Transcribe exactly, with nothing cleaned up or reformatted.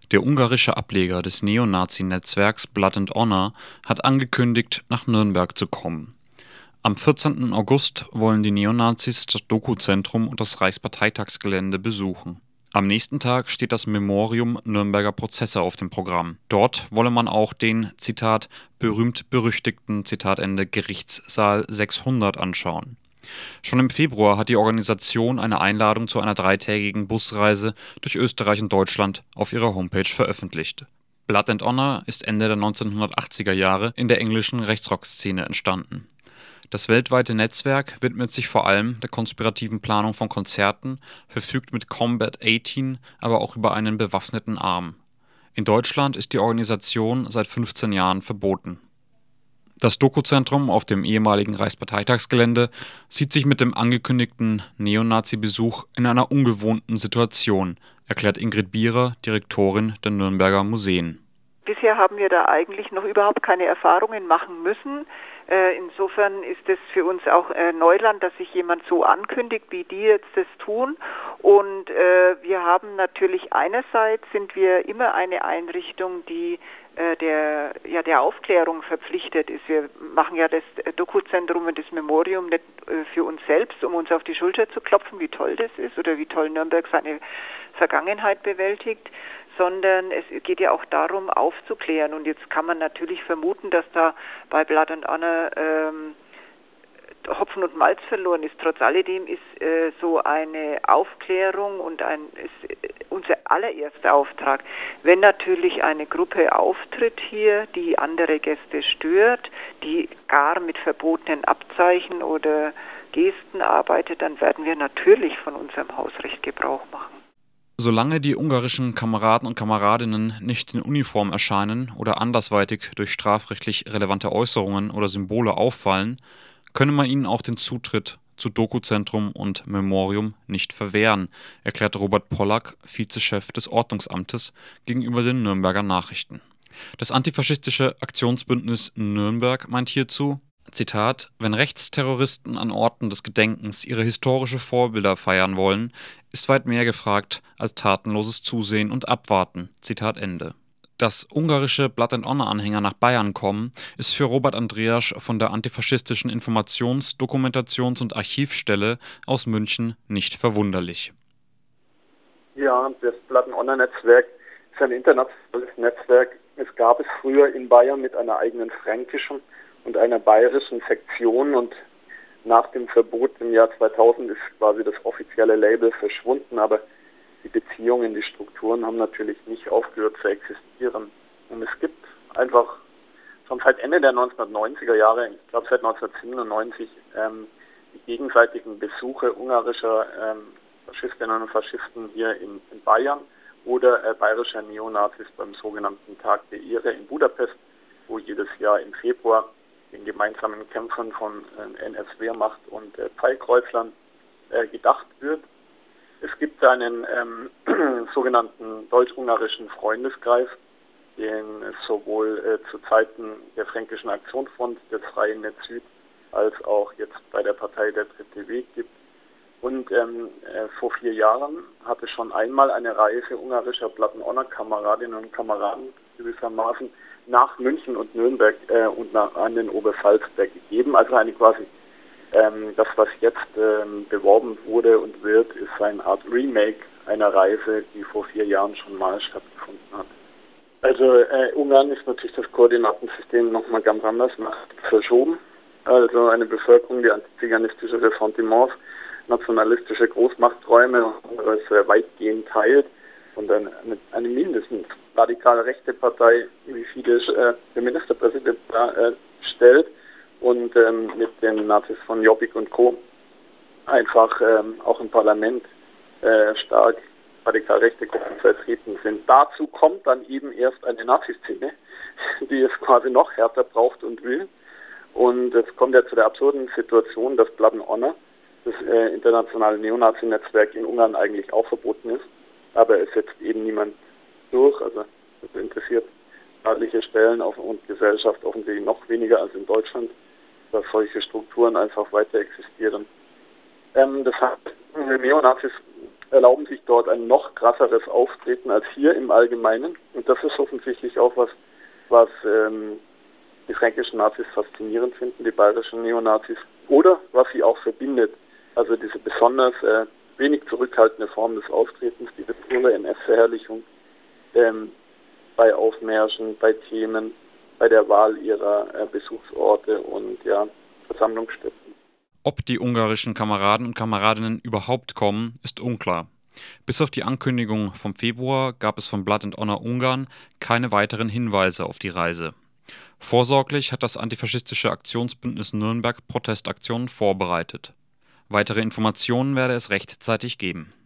Der ungarische Ableger des Neonazi-Netzwerks Blood and Honor hat angekündigt, nach Nürnberg zu kommen. Am vierzehnten August wollen die Neonazis das Doku-Zentrum und das Reichsparteitagsgelände besuchen. Am nächsten Tag steht das Memorium Nürnberger Prozesse auf dem Programm. Dort wolle man auch den, Zitat, berühmt-berüchtigten, Zitat Ende, Gerichtssaal sechshundert anschauen. Schon im Februar hat die Organisation eine Einladung zu einer dreitägigen Busreise durch Österreich und Deutschland auf ihrer Homepage veröffentlicht. Blood and Honor ist Ende der neunzehnhundertachtziger Jahre in der englischen Rechtsrock-Szene entstanden. Das weltweite Netzwerk widmet sich vor allem der konspirativen Planung von Konzerten, verfügt mit Combat achtzehn aber auch über einen bewaffneten Arm. In Deutschland ist die Organisation seit fünfzehn Jahren verboten. Das Doku-Zentrum auf dem ehemaligen Reichsparteitagsgelände sieht sich mit dem angekündigten Neonazi-Besuch in einer ungewohnten Situation, erklärt Ingrid Bierer, Direktorin der Nürnberger Museen. Bisher haben wir da eigentlich noch überhaupt keine Erfahrungen machen müssen. Insofern ist es für uns auch Neuland, dass sich jemand so ankündigt, wie die jetzt das tun. Und wir haben natürlich einerseits sind wir immer eine Einrichtung, die der, ja, der Aufklärung verpflichtet ist. Wir machen ja das Doku-Zentrum und das Memorium nicht für uns selbst, um uns auf die Schulter zu klopfen, wie toll das ist oder wie toll Nürnberg seine Vergangenheit bewältigt, sondern es geht ja auch darum, aufzuklären. Und jetzt kann man natürlich vermuten, dass da bei Blood and Honor ähm, Hopfen und Malz verloren ist. Trotz alledem ist äh, so eine Aufklärung und ein ist unser allererster Auftrag. Wenn natürlich eine Gruppe auftritt hier, die andere Gäste stört, die gar mit verbotenen Abzeichen oder Gesten arbeitet, dann werden wir natürlich von unserem Hausrecht Gebrauch machen. Solange die ungarischen Kameraden und Kameradinnen nicht in Uniform erscheinen oder andersweitig durch strafrechtlich relevante Äußerungen oder Symbole auffallen, könne man ihnen auch den Zutritt zu Doku-Zentrum und Memorium nicht verwehren, erklärt Robert Pollack, Vizechef des Ordnungsamtes, gegenüber den Nürnberger Nachrichten. Das antifaschistische Aktionsbündnis Nürnberg meint hierzu, Zitat, wenn Rechtsterroristen an Orten des Gedenkens ihre historische Vorbilder feiern wollen, ist weit mehr gefragt als tatenloses Zusehen und Abwarten. Zitat Ende. Dass ungarische Blood and Honor-Anhänger nach Bayern kommen, ist für Robert Andreasch von der antifaschistischen Informations-, Dokumentations- und Archivstelle aus München nicht verwunderlich. Ja, das Blood and Honor-Netzwerk ist ein internationales Netzwerk. Es gab es früher in Bayern mit einer eigenen fränkischen und einer bayerischen Sektion, und nach dem Verbot im Jahr zweitausend ist quasi das offizielle Label verschwunden, aber die Beziehungen, die Strukturen haben natürlich nicht aufgehört zu existieren. Und es gibt einfach schon seit Ende der neunzehnhundertneunziger Jahre, ich glaube seit neunzehnhundertsiebenundneunzig, ähm, die gegenseitigen Besuche ungarischer ähm, Faschistinnen und Faschisten hier in, in Bayern oder äh, bayerischer Neonazis beim sogenannten Tag der Ehre in Budapest, wo jedes Jahr im Februar den gemeinsamen Kämpfern von äh, N S-Wehrmacht und äh, Pfeilkreuzlern äh, gedacht wird. Es gibt einen ähm, sogenannten deutsch-ungarischen Freundeskreis, den es sowohl äh, zu Zeiten der Fränkischen Aktionsfront, des Freien Netz Süd, als auch jetzt bei der Partei Der Dritte Weg gibt. Und ähm, äh, vor vier Jahren hat es schon einmal eine Reise ungarischer Blood and Honor Kameradinnen und Kameraden gewissermaßen nach München und Nürnberg äh, und nach, an den Oberpfalzberg gegeben. Also eine quasi, ähm, das was jetzt ähm, beworben wurde und wird, ist eine Art Remake einer Reise, die vor vier Jahren schon mal stattgefunden hat. Also äh, Ungarn ist natürlich das Koordinatensystem nochmal ganz anders verschoben. Also eine Bevölkerung, die antiziganistische Ressentiments, nationalistische Großmachtträume und anderes sehr weitgehend teilt, und eine, eine, eine mindestens radikale rechte Partei, wie Fidesz äh, der Ministerpräsident da äh, stellt, und ähm, mit den Nazis von Jobbik und Co. einfach ähm, auch im Parlament äh, stark radikal rechte Gruppen vertreten sind. Dazu kommt dann eben erst eine Nazi-Szene, die es quasi noch härter braucht und will. Und es kommt ja zu der absurden Situation, dass Blood and Honor, das äh, internationale Neonazi-Netzwerk in Ungarn, eigentlich auch verboten ist. Aber es setzt eben niemand durch. Also es interessiert staatliche Stellen und Gesellschaft offensichtlich noch weniger als in Deutschland, dass solche Strukturen einfach weiter existieren. Ähm, das heißt, Neonazis erlauben sich dort ein noch krasseres Auftreten als hier im Allgemeinen. Und das ist offensichtlich auch was, was ähm, die fränkischen Nazis faszinierend finden, die bayerischen Neonazis, oder was sie auch verbindet. Also diese besonders äh, wenig zurückhaltende Form des Auftretens, diese pure N S-Verherrlichung ähm, bei Aufmärschen, bei Themen, bei der Wahl ihrer äh, Besuchsorte und ja, Versammlungsstätten. Ob die ungarischen Kameraden und Kameradinnen überhaupt kommen, ist unklar. Bis auf die Ankündigung vom Februar gab es von Blood and Honor Ungarn keine weiteren Hinweise auf die Reise. Vorsorglich hat das antifaschistische Aktionsbündnis Nürnberg Protestaktionen vorbereitet. Weitere Informationen werde es rechtzeitig geben.